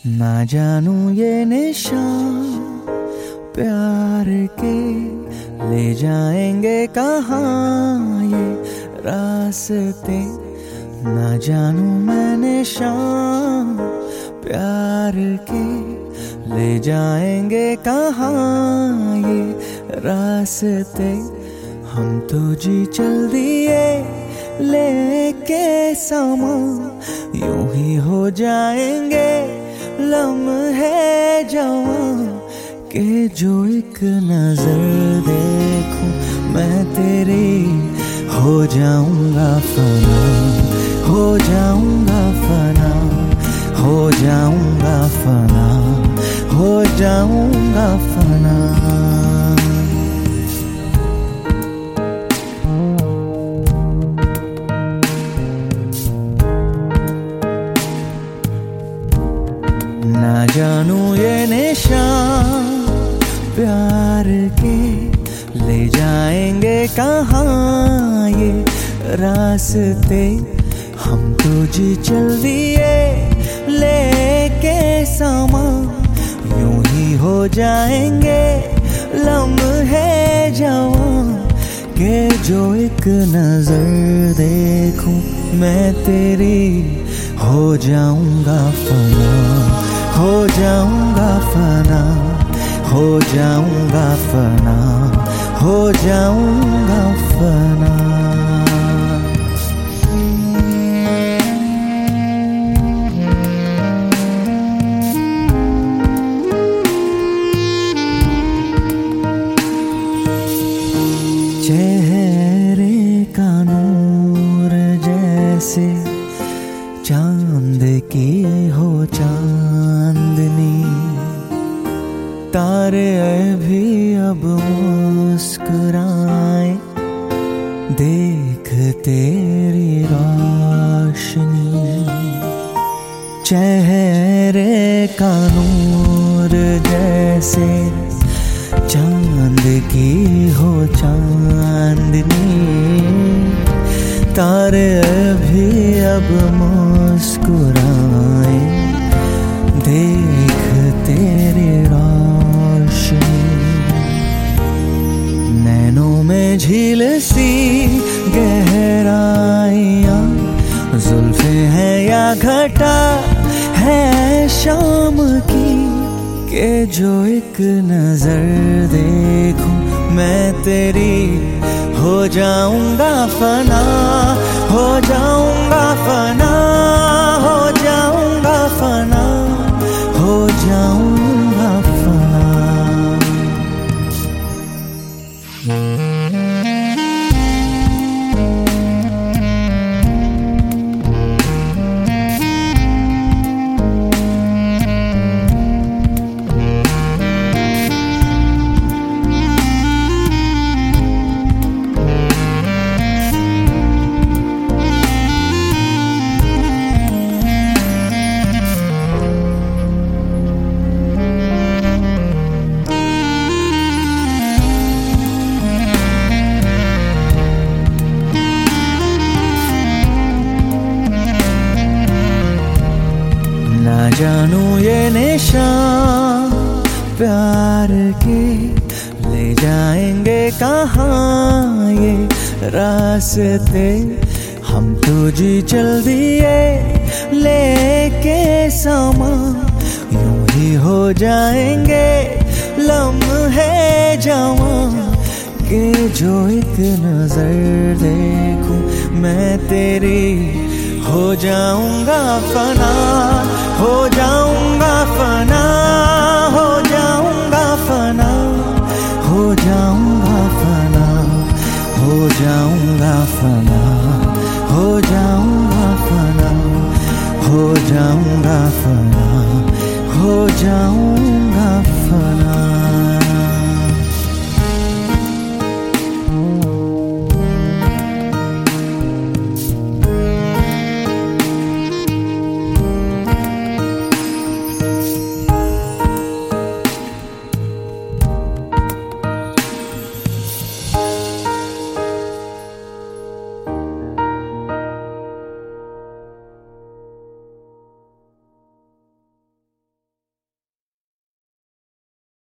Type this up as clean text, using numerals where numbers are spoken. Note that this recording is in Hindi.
ना जानू ये निशान प्यार के ले जाएंगे कहाँ ये रास्ते। ना जानू मैं निशान प्यार के ले जाएंगे कहाँ ये रास्ते। हम तो जी चल दिए लेके समा, यूं ही हो जाएंगे लम्हे जवां के जो एक नजर देखूं मैं तेरी हो जाऊंगा फना, हो जाऊंगा फना, हो जाऊंगा फना, हो जाऊंगा फना। ना जानू ये निशान प्यार के ले जाएंगे कहाँ ये रास्ते। हम तो जी चल दिए लेके समा, यूं ही हो जाएंगे लम्हे जवां के जो एक नजर देखूं मैं तेरी हो जाऊंगा फना, हो जाऊंगा फना, हो जाऊंगा फना, हो जाऊंगा फना। चेहरे का नूर जैसे चांद की हो चांदनी, तारे भी अब मुस्कुराए देख तेरी रोशनी। चेहरे का नूर जैसे चांद की हो चांदनी, तारे भी अब मुस्कुराए देख तेरी रोशनी। नैनों में झील सी गहराइयाँ, जुल्फे हैं या घटा है शाम की के जो एक नजर देखूं मैं तेरी हो जाऊंगा फना, हो जाऊंगा फना, हो जाऊंगा फना, हो जाऊंगा फना। ना जानू ये निशान प्यार के ले जाएंगे कहाँ ये रास्ते। हम तो जी चल दिए लेके समा, यूं ही हो जाएंगे लम्हे जवां के जो एक नजर देखूं मैं तेरी हो जाऊंगा फना, हो जाऊंगा फना।